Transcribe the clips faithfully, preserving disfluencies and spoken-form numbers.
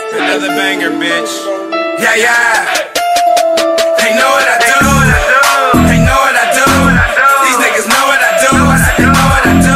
Another banger, bitch. Yeah, yeah. They know what I do. They know what I do. These niggas know what I do. I said they know what I do.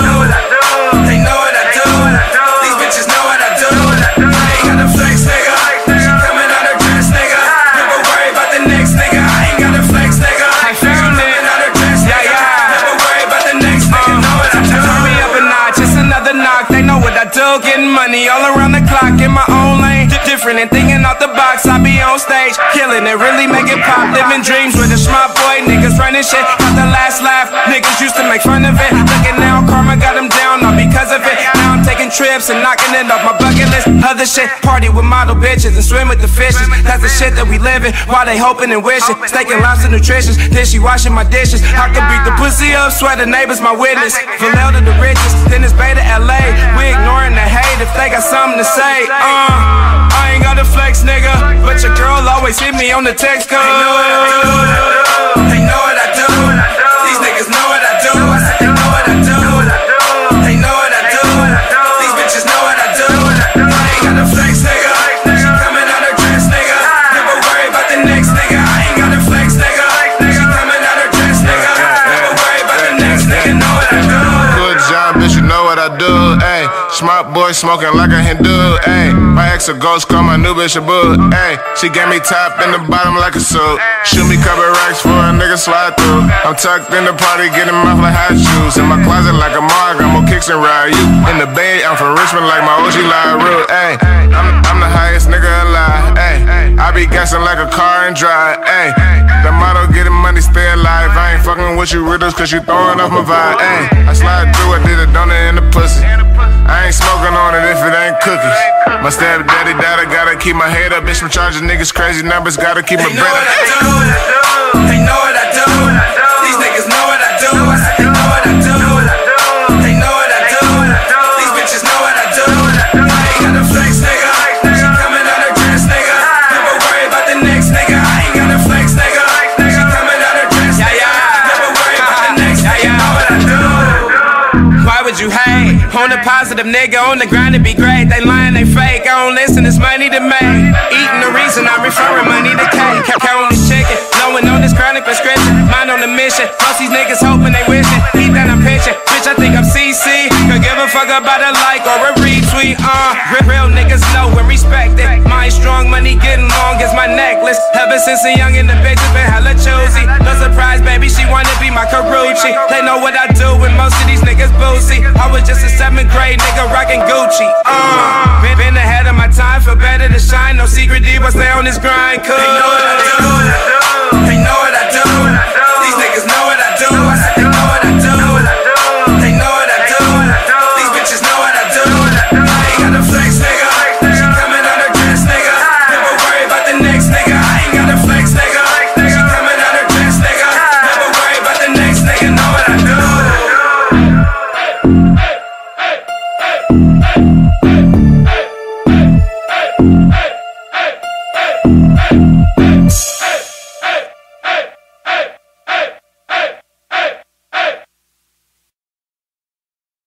They know what I do. These bitches know what I do. I ain't got a flex, nigga. She coming out her dress, nigga. Never worry about the next nigga. I ain't got a flex, nigga. I found it. Coming out her dress, nigga. Never worry about the next nigga. Know what I do. Turn me up a notch, it's another knock. They know what I do. Getting money all around the clock in my own lane. Different and thinking out the box, I be on stage, killing it, really make it pop. Living dreams with a smart boy, niggas running shit. Got the last laugh, niggas used to make fun of it. Looking now, karma got them down, all because of it. Now I'm taking trips and knocking it off my bucket list. Other shit, party with model bitches and swim with the fishes. That's the shit that we living, while they hoping and wishing. Steak and lobster nutritious, then she washing my dishes. I can beat the pussy up, swear the neighbors my witness. Valel to the richest, then it's Bay to L A. We ignoring the hate if they got something to say. Uh. I ain't got a flex, nigga, but your girl always hit me on the text code. They know what I do. They know what I do. These niggas know what I do. I said they know what I do. They know what I do. These bitches know what I do. I ain't got a flex, nigga. She coming out her dress, nigga. Never worry about the next nigga. I ain't got a flex, nigga. She coming out her dress, nigga. Never worry about the next nigga. Know what I do. Good job, bitch, you know what I do. Ayy, smart boy smoking like a Hindu. Ayy, my ex a ghost, call my new bitch a boo. Ayy, she gave me top in the bottom like a suit. Shoot me couple racks for a nigga slide through. I'm tucked in the party, getting off like hot shoes. In my closet like a mug, I'm on kicks and ride you. In the Bay, I'm from Richmond like my O G LaRue. Ayy, I'm, I'm the highest nigga alive. Ayy, I be gassing like a car and drive. Ayy, the motto getting money, stay alive. I ain't fucking with you riddles cause you throwing off my vibe. Ayy, I slide through, I did a donut in the pussy. I ain't smoking on it if it ain't cookies. My stepdaddy died, I gotta keep my head up. Bitch, I'm charging niggas crazy numbers, gotta keep my They know bread what I up. do. They know what I do. These niggas know what I do. I said they know what I do. They know what I do. These bitches know what I do. I ain't got a flex, nigga. She coming out her dress, nigga. Never worry about the next nigga. I ain't got a flex, nigga. She coming out her dress, nigga. Never worry about the next nigga. Know what I do. Why would you hate? On a positive nigga, on the grind to be great. They lying, they fake, I don't listen, it's money to make. Eating the reason, I'm referring money to cake. Count this chicken, knowing on this chronic prescription. Mind on the mission, most these niggas hoping they wishing. Eat that I'm pitching, bitch I think I'm C C. Could give a fuck about a like or a retweet, uh Real niggas know and respect it. My strong money getting long as my necklace. Ever since a young and the bitch has been hella choosy. No surprise, baby, she wanna be my Karuchi. They know what I do when most of these niggas boozy. I was just a seventh grade nigga rockin' Gucci. Uh, been, been ahead of my time, feel better to shine. No secret deep, I stay on this grind. Cause They know what I do. They know what I do. These niggas know what I do. I said they know what I do. They know what I do. These bitches know what I do. I ain't got a flex, nigga. She coming out her dress, nigga. Never worry about the next nigga. I ain't got a flex, nigga. She coming out her dress, nigga. Never worry about the next nigga. Know what I do.